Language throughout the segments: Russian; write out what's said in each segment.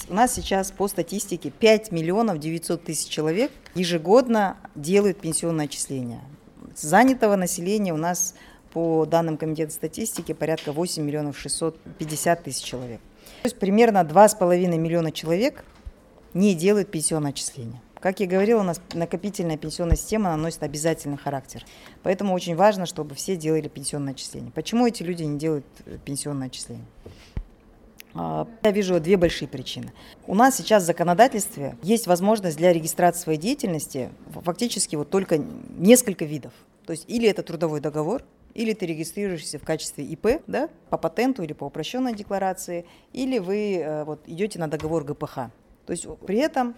У нас сейчас по статистике 5 миллионов 900 тысяч человек ежегодно делают пенсионное отчисление. Занятого населения у нас по данным Комитета статистики порядка 8 миллионов 650 тысяч человек. То есть примерно 2,5 миллиона человек не делают пенсионное отчисление. Как я говорила, у нас накопительная пенсионная система она носит обязательный характер. Поэтому очень важно, чтобы все делали пенсионное отчисление. Почему эти люди не делают пенсионное отчисление? Я вижу две большие причины. У нас сейчас в законодательстве есть возможность для регистрации своей деятельности фактически вот только несколько видов. То есть или это трудовой договор, или ты регистрируешься в качестве ИП, да, по патенту или по упрощенной декларации, или вы вот, идете на договор ГПХ. То есть при этом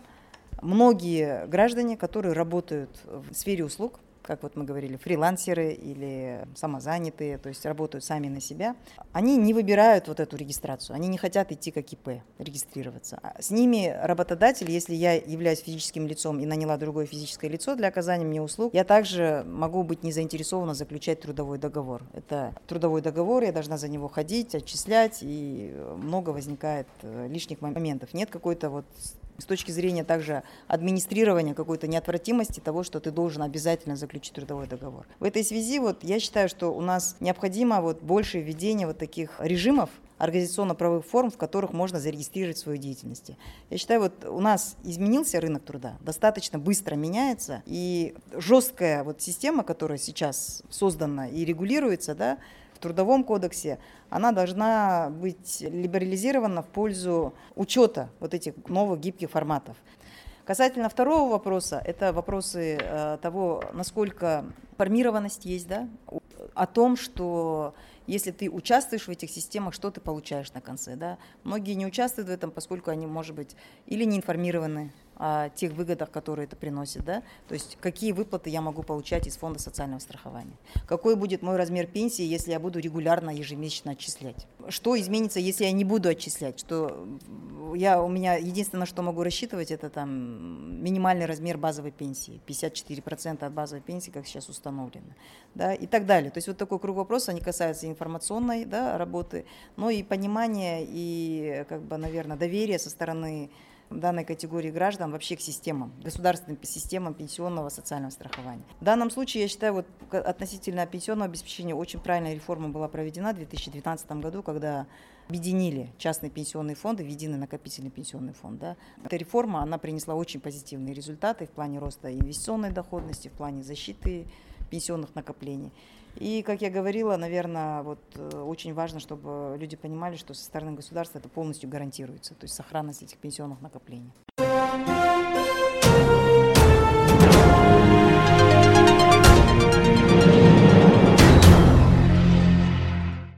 многие граждане, которые работают в сфере услуг, как вот мы говорили, фрилансеры или самозанятые, то есть работают сами на себя, они не выбирают вот эту регистрацию, они не хотят идти как ИП, регистрироваться. С ними работодатель, если я являюсь физическим лицом и наняла другое физическое лицо для оказания мне услуг, я также могу быть не заинтересована заключать трудовой договор. Это трудовой договор, я должна за него ходить, отчислять, и много возникает лишних моментов. Нет какой-то вот с точки зрения также администрирования какой-то неотвратимости того, что ты должен обязательно заключить трудовой договор. В этой связи вот я считаю, что у нас необходимо вот больше введения вот таких режимов, организационно-правовых форм, в которых можно зарегистрировать свою деятельность. Я считаю, вот у нас изменился рынок труда, достаточно быстро меняется, и жесткая вот система, которая сейчас создана и регулируется, да, в Трудовом кодексе, она должна быть либерализирована в пользу учета вот этих новых гибких форматов. Касательно второго вопроса, это вопросы того, насколько информированность есть, да, о том, что если ты участвуешь в этих системах, что ты получаешь на конце. Да? Многие не участвуют в этом, поскольку они, может быть, или не информированы о тех выгодах, которые это приносит. Да? То есть какие выплаты я могу получать из фонда социального страхования. Какой будет мой размер пенсии, если я буду регулярно, ежемесячно отчислять. Что изменится, если я не буду отчислять. Что у меня единственное, что могу рассчитывать, это там минимальный размер базовой пенсии. 54% от базовой пенсии, как сейчас установлено. Да? И так далее. То есть вот такой круг вопросов, они касаются информационной, да, работы, но и понимания и, как бы, наверное, доверия со стороны данной категории граждан вообще к системам, государственным системам пенсионного социального страхования. В данном случае, я считаю, вот относительно пенсионного обеспечения очень правильная реформа была проведена в 2012 году, когда объединили частные пенсионные фонды в единый накопительный пенсионный фонд. Да. Эта реформа, она принесла очень позитивные результаты в плане роста инвестиционной доходности, в плане защиты пенсионных накоплений. И, как я говорила, наверное, вот очень важно, чтобы люди понимали, что со стороны государства это полностью гарантируется, то есть сохранность этих пенсионных накоплений.